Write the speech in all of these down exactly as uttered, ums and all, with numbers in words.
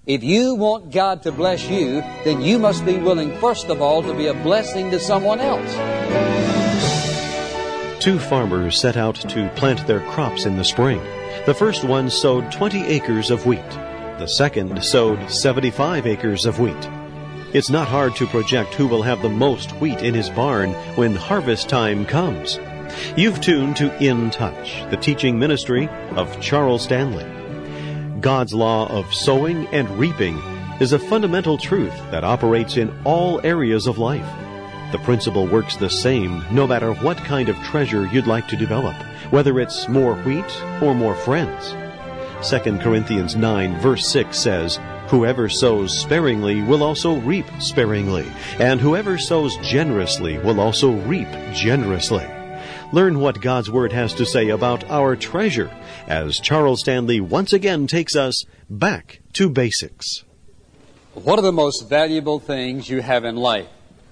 If you want God to bless you, then you must be willing, first of all, to be a blessing to someone else. Two farmers set out to plant their crops in the spring. The first one sowed twenty acres of wheat. The second sowed seventy-five acres of wheat. It's not hard to project who will have the most wheat in his barn when harvest time comes. You've tuned to In Touch, the teaching ministry of Charles Stanley. God's law of sowing and reaping is a fundamental truth that operates in all areas of life. The principle works the same no matter what kind of treasure you'd like to develop, whether it's more wheat or more friends. Second Corinthians nine verse six says, "Whoever sows sparingly will also reap sparingly, and whoever sows generously will also reap generously." Learn what God's Word has to say about our treasure as Charles Stanley once again takes us back to basics. What are the most valuable things you have in life?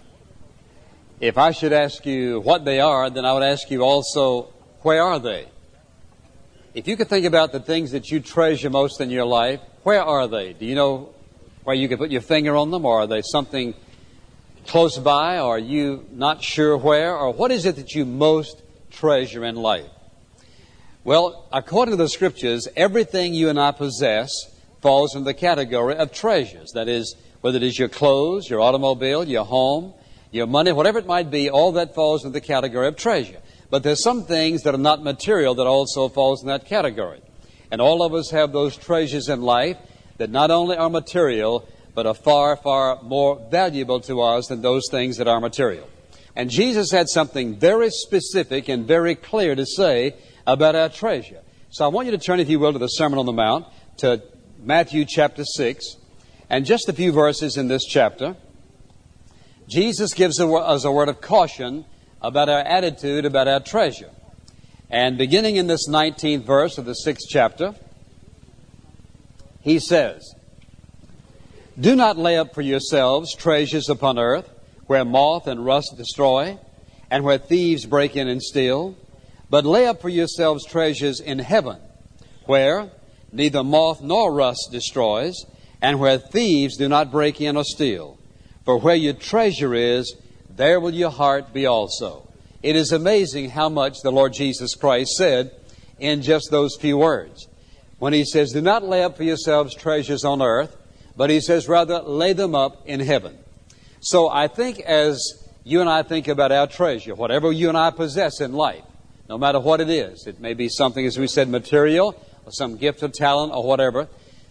If I should ask you what they are, then I would ask you also, where are they? If you could think about the things that you treasure most in your life, where are they? Do you know where you could put your finger on them, or are they something close by, or are you not sure where, or what is it that you most treasure in life? Well, according to the Scriptures, everything you and I possess falls in the category of treasures. That is, whether it is your clothes, your automobile, your home, your money, whatever it might be, all that falls in the category of treasure. But there's some things that are not material that also falls in that category. And all of us have those treasures in life that not only are material, but are far, far more valuable to us than those things that are material. And Jesus had something very specific and very clear to say about our treasure. So I want you to turn, if you will, to the Sermon on the Mount, to Matthew chapter six, and just a few verses in this chapter. Jesus gives us a word of caution about our attitude, about our treasure. And beginning in this nineteenth verse of the sixth chapter, he says, "Do not lay up for yourselves treasures upon earth, where moth and rust destroy, and where thieves break in and steal. But lay up for yourselves treasures in heaven, where neither moth nor rust destroys, and where thieves do not break in or steal. For where your treasure is, there will your heart be also." It is amazing how much the Lord Jesus Christ said in just those few words. When He says, "Do not lay up for yourselves treasures on earth," but He says, rather, lay them up in heaven. So I think as you and I think about our treasure, whatever you and I possess in life, no matter what it is, it may be something, as we said, material, or some gift or talent, or whatever,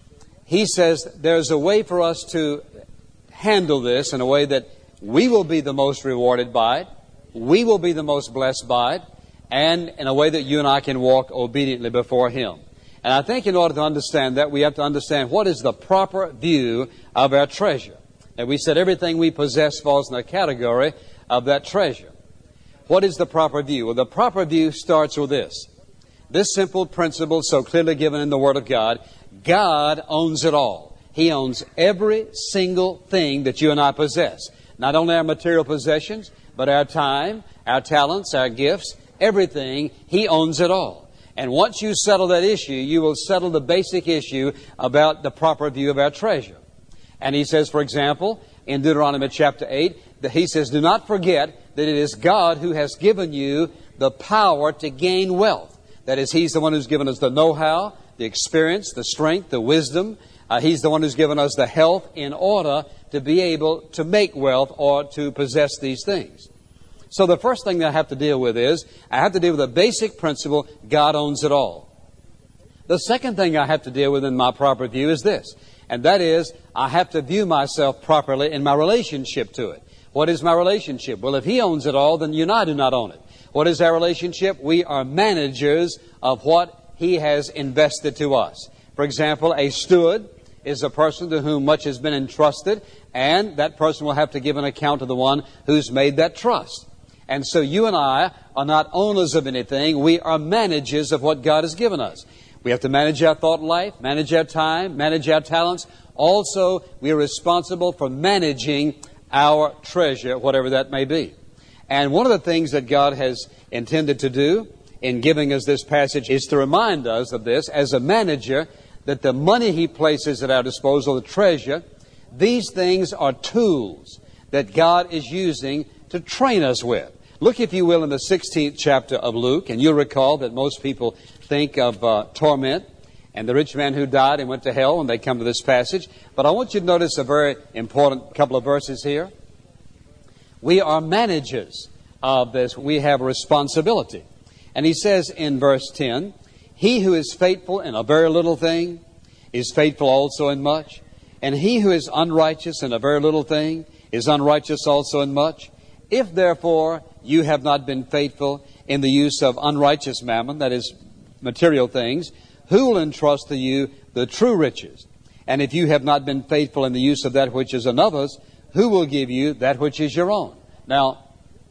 He says there's a way for us to handle this in a way that we will be the most rewarded by it, we will be the most blessed by it, and in a way that you and I can walk obediently before Him. And I think in order to understand that, we have to understand what is the proper view of our treasure. And we said everything we possess falls in the category of that treasure. What is the proper view? Well, the proper view starts with this. This simple principle so clearly given in the Word of God: God owns it all. He owns every single thing that you and I possess. Not only our material possessions, but our time, our talents, our gifts, everything. He owns it all. And once you settle that issue, you will settle the basic issue about the proper view of our treasure. And He says, for example, in Deuteronomy chapter eight, that He says, "Do not forget that it is God who has given you the power to gain wealth." That is, He's the one who's given us the know-how, the experience, the strength, the wisdom. Uh, he's the one who's given us the health in order to be able to make wealth or to possess these things. So the first thing that I have to deal with is, I have to deal with a basic principle: God owns it all. The second thing I have to deal with in my proper view is this, and that is, I have to view myself properly in my relationship to it. What is my relationship? Well, if He owns it all, then you and I do not own it. What is our relationship? We are managers of what He has invested to us. For example, a steward is a person to whom much has been entrusted, and that person will have to give an account to the one who's made that trust. And so you and I are not owners of anything. We are managers of what God has given us. We have to manage our thought life, manage our time, manage our talents. Also, we are responsible for managing our treasure, whatever that may be. And one of the things that God has intended to do in giving us this passage is to remind us of this. As a manager, that the money He places at our disposal, the treasure, these things are tools that God is using to train us with. Look, if you will, in the sixteenth chapter of Luke, and you'll recall that most people think of uh, torment and the rich man who died and went to hell when they come to this passage. But I want you to notice a very important couple of verses here. We are managers of this. We have a responsibility. And he says in verse ten, He who is faithful in a very little thing is faithful also in much. And he who is unrighteous in a very little thing is unrighteous also in much. If therefore you have not been faithful in the use of unrighteous mammon, that is, material things, who will entrust to you the true riches? And if you have not been faithful in the use of that which is another's, who will give you that which is your own? Now,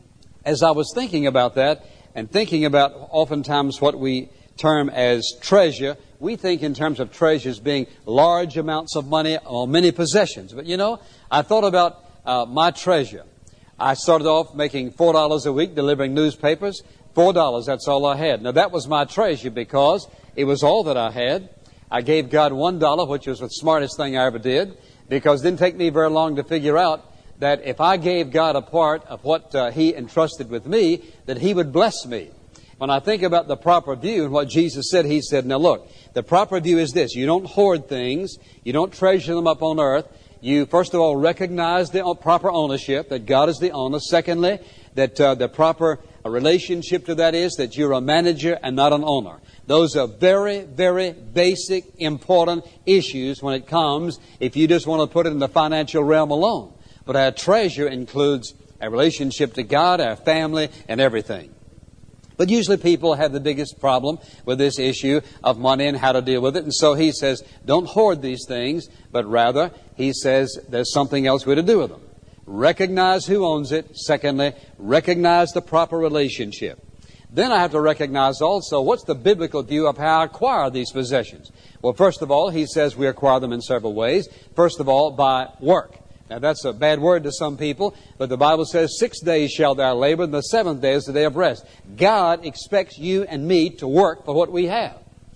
as I was thinking about that, and thinking about oftentimes what we term as treasure, we think in terms of treasures being large amounts of money or many possessions. But you know, I thought about uh, my treasure. I started off making four dollars a week delivering newspapers. Four dollars, that's all I had. Now that was my treasure because it was all that I had. I gave God one dollar, which was the smartest thing I ever did, because it didn't take me very long to figure out that if I gave God a part of what uh, He entrusted with me, that He would bless me. When I think about the proper view and what Jesus said, He said, now look, the proper view is this. You don't hoard things. You don't treasure them up on earth. You, first of all, recognize the proper ownership, that God is the owner. Secondly, that uh, the proper relationship to that is that you're a manager and not an owner. Those are very, very basic, important issues when it comes, if you just want to put it in the financial realm alone. But our treasure includes our relationship to God, our family, and everything. But usually people have the biggest problem with this issue of money and how to deal with it. And so he says, don't hoard these things, but rather, he says, there's something else we're to do with them. Recognize who owns it. Secondly, recognize the proper relationship. Then I have to recognize also what's the biblical view of how I acquire these possessions. Well, first of all, he says we acquire them in several ways. First of all, by work. Now, that's a bad word to some people, but the Bible says, six days shall thou labor, and the seventh day is the day of rest. God expects you and me to work for what we have.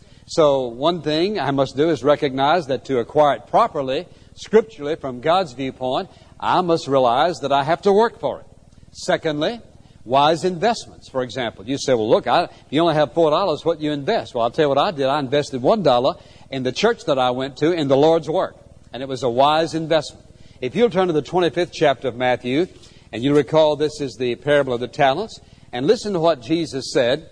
So, one thing I must do is recognize that to acquire it properly, scripturally, from God's viewpoint, I must realize that I have to work for it. Secondly, wise investments. For example, you say, well, look, I, if you only have four dollars, what do you invest? Well, I'll tell you what I did. I invested one dollar in the church that I went to in the Lord's work, and it was a wise investment. If you'll turn to the twenty-fifth chapter of Matthew, and you recall this is the parable of the talents, and listen to what Jesus said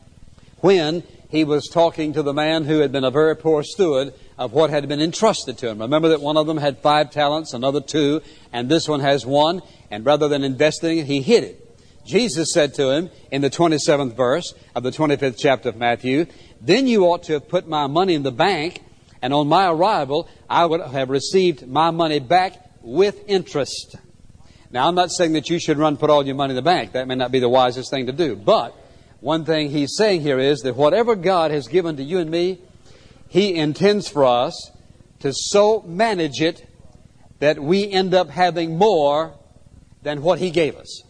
when He was talking to the man who had been a very poor steward of what had been entrusted to him. Remember that one of them had five talents, another two, and this one has one, and rather than investing it, he hid it. Jesus said to him in the twenty-seventh verse of the twenty-fifth chapter of Matthew, then you ought to have put my money in the bank, and on my arrival, I would have received my money back with interest. Now, I'm not saying that you should run put all your money in the bank. That may not be the wisest thing to do. But one thing he's saying here is that whatever God has given to you and me, He intends for us to so manage it that we end up having more than what He gave us.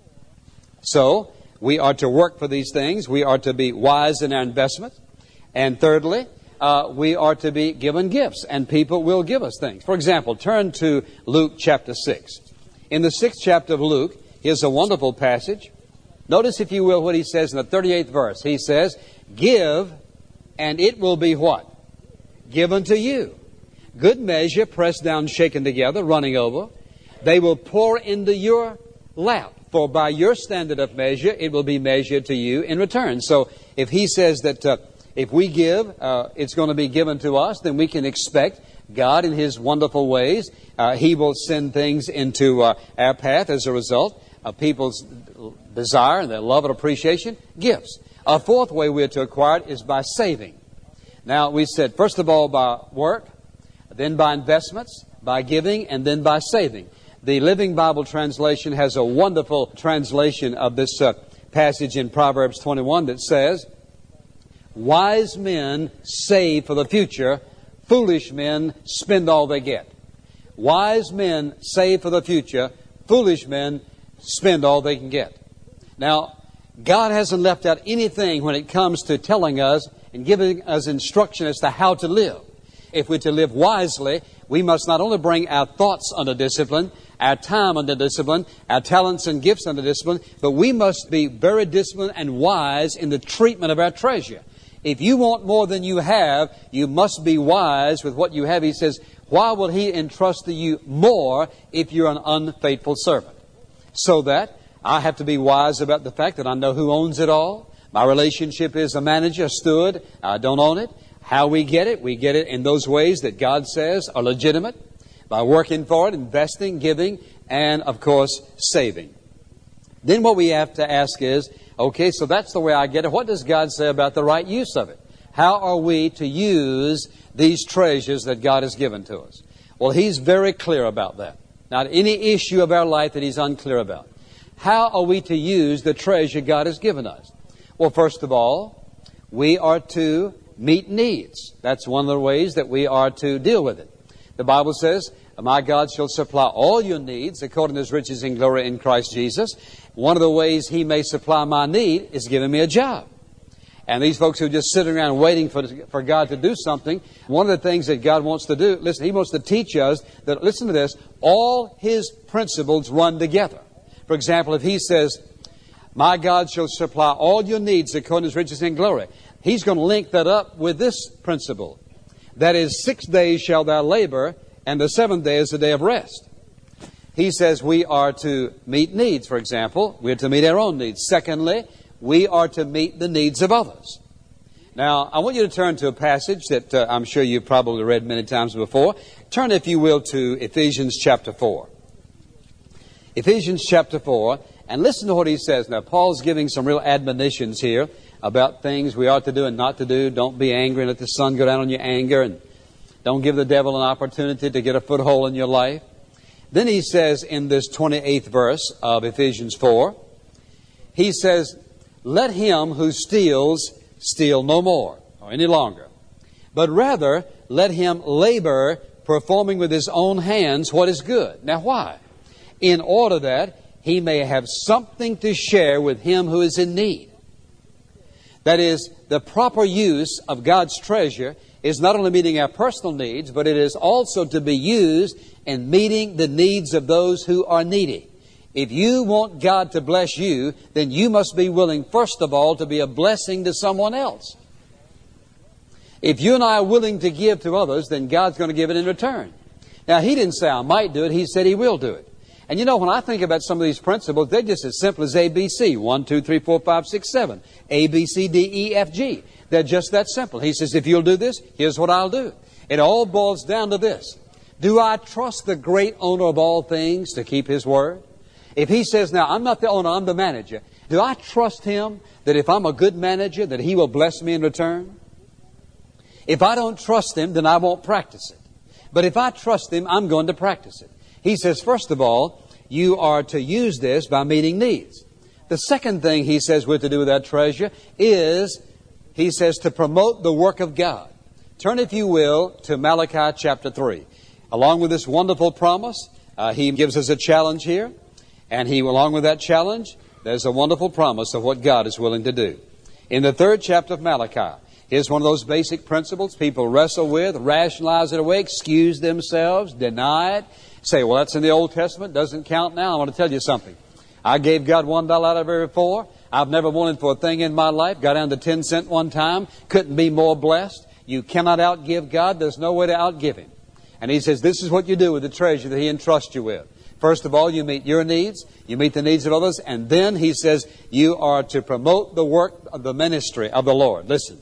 So, we are to work for these things. We are to be wise in our investment. And thirdly, Uh, we are to be given gifts, and people will give us things. For example, turn to Luke chapter six. In the sixth chapter of Luke, here's a wonderful passage. Notice, if you will, what he says in the thirty-eighth verse. He says, give, and it will be what? Given to you. Good measure, pressed down, shaken together, running over. They will pour into your lap. For by your standard of measure, it will be measured to you in return. So, if he says that Uh, If we give, uh, it's going to be given to us, then we can expect God in His wonderful ways. Uh, he will send things into uh, our path as a result of people's desire and their love and appreciation. Gifts. A fourth way we are to acquire it is by saving. Now, we said, first of all, by work, then by investments, by giving, and then by saving. The Living Bible translation has a wonderful translation of this uh, passage in Proverbs twenty-one that says, wise men save for the future. Foolish men spend all they get. Wise men save for the future. Foolish men spend all they can get. Now, God hasn't left out anything when it comes to telling us and giving us instruction as to how to live. If we're to live wisely, we must not only bring our thoughts under discipline, our time under discipline, our talents and gifts under discipline, but we must be very disciplined and wise in the treatment of our treasure. If you want more than you have, you must be wise with what you have. He says, why will He entrust to you more if you're an unfaithful servant? So that I have to be wise about the fact that I know who owns it all. My relationship is a manager, a steward. I don't own it. How we get it? We get it in those ways that God says are legitimate. By working for it, investing, giving, and, of course, saving. Then what we have to ask is, okay, so that's the way I get it. What does God say about the right use of it? How are we to use these treasures that God has given to us? Well, He's very clear about that. Not any issue of our life that He's unclear about. How are we to use the treasure God has given us? Well, first of all, we are to meet needs. That's one of the ways that we are to deal with it. The Bible says, my God shall supply all your needs according to His riches in glory in Christ Jesus. One of the ways He may supply my need is giving me a job. And these folks who are just sitting around waiting for, for God to do something, one of the things that God wants to do, listen, He wants to teach us that, listen to this, all His principles run together. For example, if He says, my God shall supply all your needs according to His riches in glory, He's going to link that up with this principle. That is, six days shall thou labor, and the seventh day is the day of rest. He says we are to meet needs, for example. We are to meet our own needs. Secondly, we are to meet the needs of others. Now, I want you to turn to a passage that uh, I'm sure you've probably read many times before. Turn, if you will, to Ephesians chapter four. Ephesians chapter four, and listen to what he says. Now, Paul's giving some real admonitions here about things we ought to do and not to do. Don't be angry and let the sun go down on your anger, and don't give the devil an opportunity to get a foothold in your life. Then he says in this twenty-eighth verse of Ephesians four, he says, let him who steals steal no more or any longer, but rather let him labor, performing with his own hands what is good. Now why? In order that he may have something to share with him who is in need. That is, the proper use of God's treasure is not only meeting our personal needs, but it is also to be used in meeting the needs of those who are needy. If you want God to bless you, then you must be willing, first of all, to be a blessing to someone else. If you and I are willing to give to others, then God's going to give it in return. Now, He didn't say I might do it. He said He will do it. And you know, when I think about some of these principles, they're just as simple as A B C. One, two, three, four, five, six, seven. A, B, C, D, E, F, G. They're just that simple. He says, if you'll do this, here's what I'll do. It all boils down to this. Do I trust the great owner of all things to keep His word? If He says, now, I'm not the owner, I'm the manager. Do I trust Him that if I'm a good manager, that He will bless me in return? If I don't trust Him, then I won't practice it. But if I trust Him, I'm going to practice it. He says, first of all, you are to use this by meeting needs. The second thing He says we're to do with that treasure is, He says, to promote the work of God. Turn, if you will, to Malachi chapter three. Along with this wonderful promise, uh, He gives us a challenge here. And He, along with that challenge, there's a wonderful promise of what God is willing to do. In the third chapter of Malachi, here's one of those basic principles people wrestle with, rationalize it away, excuse themselves, deny it, say, well, that's in the Old Testament, doesn't count now. I want to tell you something. I gave God one dollar out of every four. I've never wanted for a thing in my life. Got down to ten cents one time. Couldn't be more blessed. You cannot outgive God. There's no way to outgive Him. And He says, this is what you do with the treasure that He entrusts you with. First of all, you meet your needs, you meet the needs of others, and then He says you are to promote the work of the ministry of the Lord. Listen.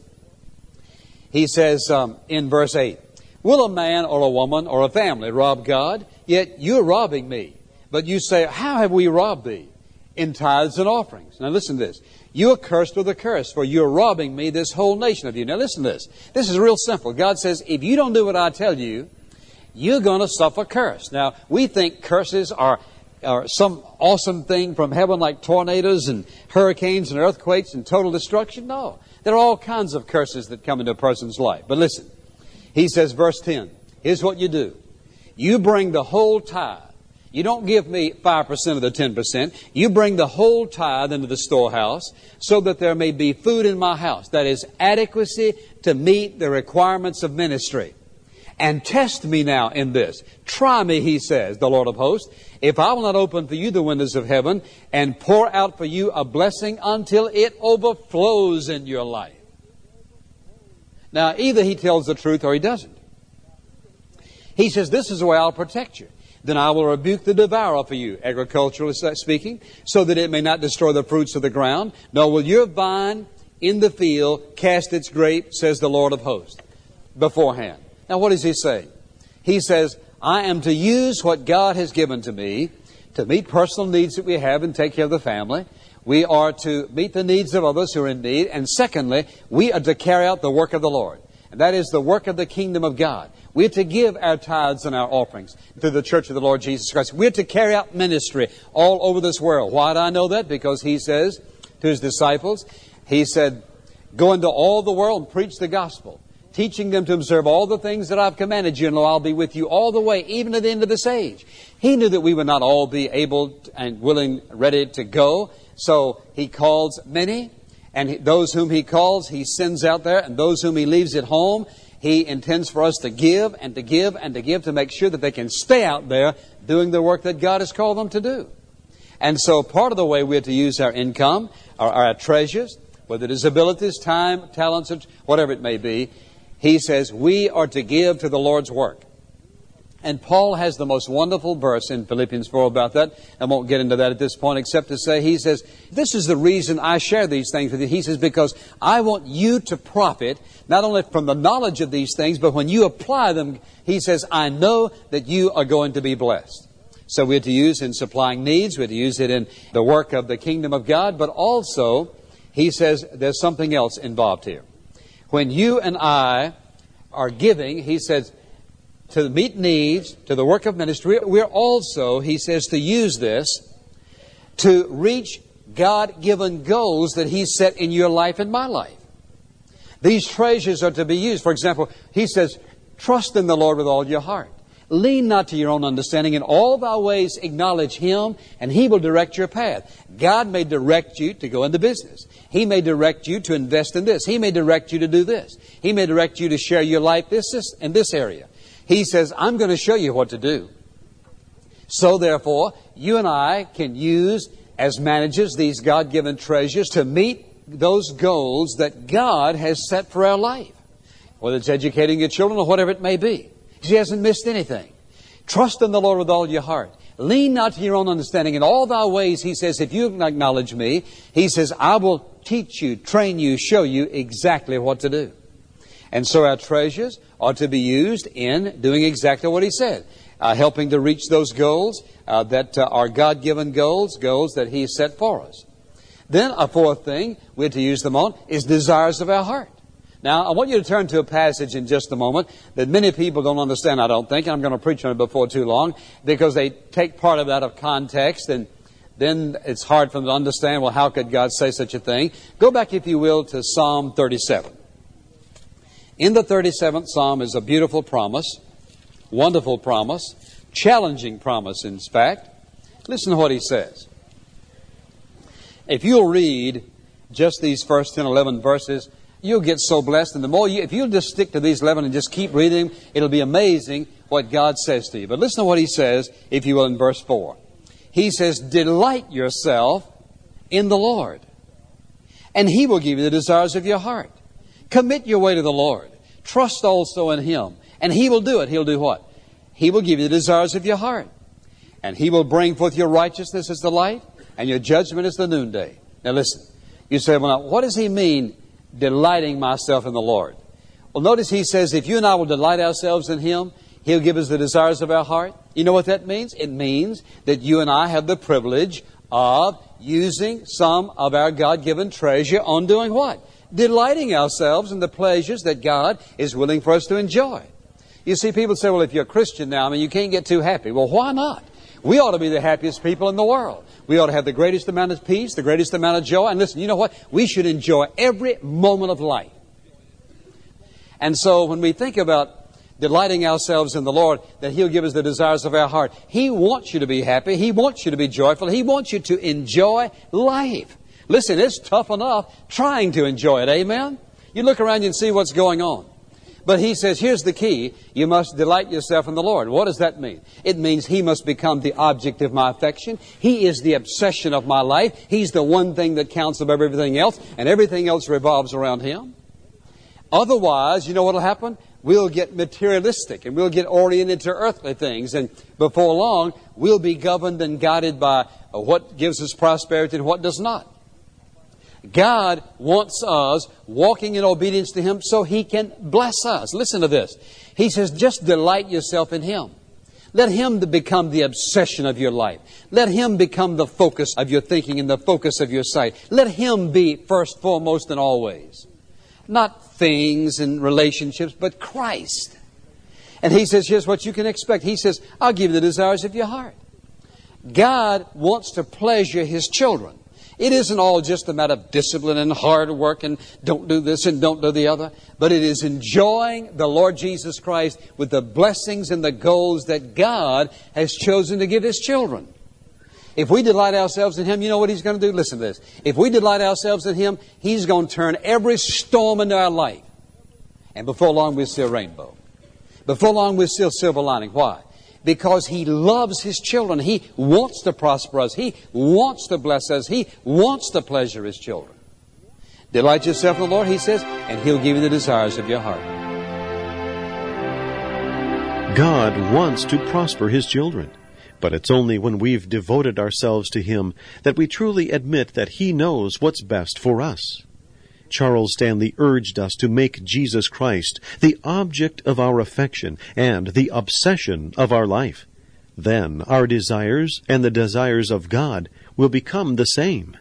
He says um, in verse eight, will a man or a woman or a family rob God? Yet you're robbing me. But you say, how have we robbed thee? In tithes and offerings. Now listen to this. You are cursed with a curse, for you're robbing me, this whole nation of you. Now listen to this. This is real simple. God says, if you don't do what I tell you, you're going to suffer curse. Now, we think curses are, are some awesome thing from heaven like tornadoes and hurricanes and earthquakes and total destruction. No. There are all kinds of curses that come into a person's life. But listen. He says, verse ten, here's what you do. You bring the whole tithe. You don't give me five percent of the ten percent. You bring the whole tithe into the storehouse so that there may be food in my house. That is adequacy to meet the requirements of ministry. And test me now in this. Try me, he says, the Lord of hosts, if I will not open for you the windows of heaven and pour out for you a blessing until it overflows in your life. Now, either he tells the truth or he doesn't. He says, this is the way I'll protect you. Then I will rebuke the devourer for you, agriculturally speaking, so that it may not destroy the fruits of the ground. Nor will your vine in the field cast its grape, says the Lord of hosts, beforehand. Now, what does he say? He says, I am to use what God has given to me to meet personal needs that we have and take care of the family. We are to meet the needs of others who are in need. And secondly, we are to carry out the work of the Lord. And that is the work of the kingdom of God. We are to give our tithes and our offerings to the church of the Lord Jesus Christ. We are to carry out ministry all over this world. Why do I know that? Because he says to his disciples, he said, go into all the world and preach the gospel, teaching them to observe all the things that I've commanded you, and lo, I'll be with you all the way, even to the end of this age. He knew that we would not all be able and willing, ready to go. So he calls many, and those whom he calls, he sends out there, and those whom he leaves at home, he intends for us to give and to give and to give to make sure that they can stay out there doing the work that God has called them to do. And so part of the way we're to use our income, our, our treasures, whether it is abilities, time, talents, whatever it may be, he says we are to give to the Lord's work. And Paul has the most wonderful verse in Philippians four about that. I won't get into that at this point except to say, he says, this is the reason I share these things with you. He says, because I want you to profit, not only from the knowledge of these things, but when you apply them, he says, I know that you are going to be blessed. So we're to use in supplying needs, we're to use it in the work of the kingdom of God, but also, he says, there's something else involved here. When you and I are giving, he says, to meet needs, to the work of ministry, we're also, he says, to use this to reach God-given goals that He set in your life and my life. These treasures are to be used. For example, he says, trust in the Lord with all your heart. Lean not to your own understanding. In all thy ways acknowledge Him, and He will direct your path. God may direct you to go into business. He may direct you to invest in this. He may direct you to do this. He may direct you to share your life this, this in this area. He says, I'm going to show you what to do. So therefore, you and I can use as managers these God-given treasures to meet those goals that God has set for our life. Whether it's educating your children or whatever it may be. He hasn't missed anything. Trust in the Lord with all your heart. Lean not to your own understanding. In all thy ways, he says, if you acknowledge me, he says, I will teach you, train you, show you exactly what to do. And so our treasures are to be used in doing exactly what he said. Uh, helping to reach those goals uh, that uh, are God-given goals, goals that he set for us. Then a fourth thing we're to use them on is desires of our heart. Now, I want you to turn to a passage in just a moment that many people don't understand, I don't think, and I'm going to preach on it before too long, because they take part of that out of context, and then it's hard for them to understand, well, how could God say such a thing? Go back, if you will, to Psalm thirty-seven. In the thirty-seventh Psalm is a beautiful promise, wonderful promise, challenging promise, in fact. Listen to what he says. If you'll read just these first ten, eleven verses, you'll get so blessed. And the more you, if you'll just stick to these eleven and just keep reading, it'll be amazing what God says to you. But listen to what he says, if you will, in verse four. He says, delight yourself in the Lord, and He will give you the desires of your heart. Commit your way to the Lord. Trust also in Him, and He will do it. He'll do what? He will give you the desires of your heart. And He will bring forth your righteousness as the light, and your judgment as the noonday. Now listen. You say, well, now, what does he mean, delighting myself in the Lord? Well, notice he says, if you and I will delight ourselves in Him, He'll give us the desires of our heart. You know what that means? It means that you and I have the privilege of using some of our God-given treasure on doing what? Delighting ourselves in the pleasures that God is willing for us to enjoy. You see, people say, well, if you're a Christian now, I mean, you can't get too happy. Well, why not? We ought to be the happiest people in the world. We ought to have the greatest amount of peace, the greatest amount of joy. And listen, you know what? We should enjoy every moment of life. And so when we think about delighting ourselves in the Lord, that He'll give us the desires of our heart, He wants you to be happy. He wants you to be joyful. He wants you to enjoy life. Listen, it's tough enough trying to enjoy it. Amen? You look around you and see what's going on. But he says, here's the key. You must delight yourself in the Lord. What does that mean? It means He must become the object of my affection. He is the obsession of my life. He's the one thing that counts above everything else, and everything else revolves around Him. Otherwise, you know what will happen? We'll get materialistic, and we'll get oriented to earthly things, and before long, we'll be governed and guided by what gives us prosperity and what does not. God wants us walking in obedience to Him so He can bless us. Listen to this. He says, just delight yourself in Him. Let Him become the obsession of your life. Let Him become the focus of your thinking and the focus of your sight. Let Him be first, foremost, and always. Not things and relationships, but Christ. And He says, here's what you can expect. He says, I'll give you the desires of your heart. God wants to pleasure His children. It isn't all just a matter of discipline and hard work and don't do this and don't do the other. But it is enjoying the Lord Jesus Christ with the blessings and the goals that God has chosen to give His children. If we delight ourselves in Him, you know what He's going to do? Listen to this. If we delight ourselves in Him, He's going to turn every storm into our life. And before long, we'll see a rainbow. Before long, we'll see a silver lining. Why? Because He loves His children. He wants to prosper us. He wants to bless us. He wants to pleasure His children. Delight yourself in the Lord, He says, and He'll give you the desires of your heart. God wants to prosper His children. But it's only when we've devoted ourselves to Him that we truly admit that He knows what's best for us. Charles Stanley urged us to make Jesus Christ the object of our affection and the obsession of our life. Then our desires and the desires of God will become the same.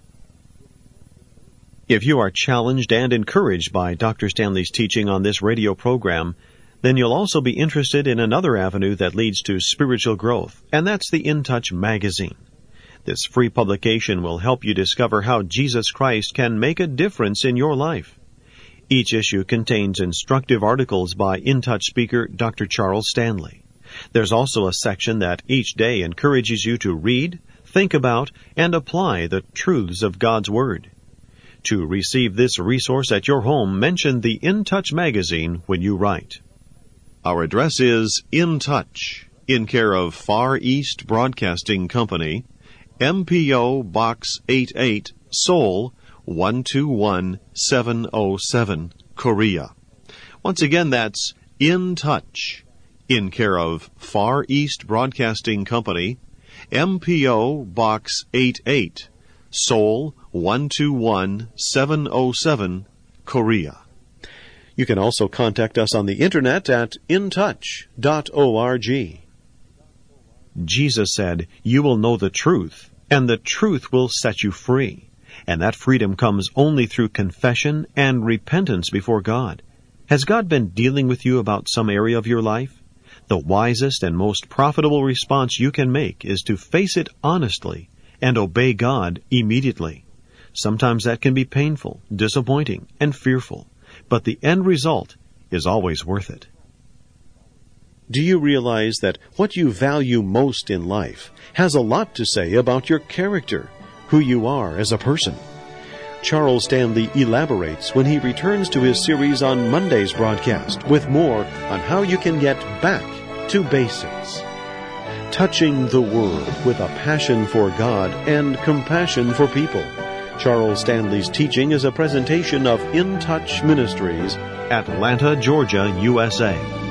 If you are challenged and encouraged by Doctor Stanley's teaching on this radio program, then you'll also be interested in another avenue that leads to spiritual growth, and that's the In Touch magazine. This free publication will help you discover how Jesus Christ can make a difference in your life. Each issue contains instructive articles by In Touch speaker Doctor Charles Stanley. There's also a section that each day encourages you to read, think about, and apply the truths of God's Word. To receive this resource at your home, mention the In Touch magazine when you write. Our address is In Touch, in care of Far East Broadcasting Company, M P O Box eighty-eight, Seoul, one two one seven oh seven, Korea. Once again, that's In Touch, in care of Far East Broadcasting Company, M P O Box eighty-eight, Seoul, one two one seven oh seven, Korea. You can also contact us on the internet at in touch dot org. Jesus said, "You will know the truth, and the truth will set you free." And that freedom comes only through confession and repentance before God. Has God been dealing with you about some area of your life? The wisest and most profitable response you can make is to face it honestly and obey God immediately. Sometimes that can be painful, disappointing, and fearful, but the end result is always worth it. Do you realize that what you value most in life has a lot to say about your character, who you are as a person? Charles Stanley elaborates when he returns to his series on Monday's broadcast with more on how you can get back to basics. Touching the world with a passion for God and compassion for people. Charles Stanley's teaching is a presentation of In Touch Ministries, Atlanta, Georgia, U S A.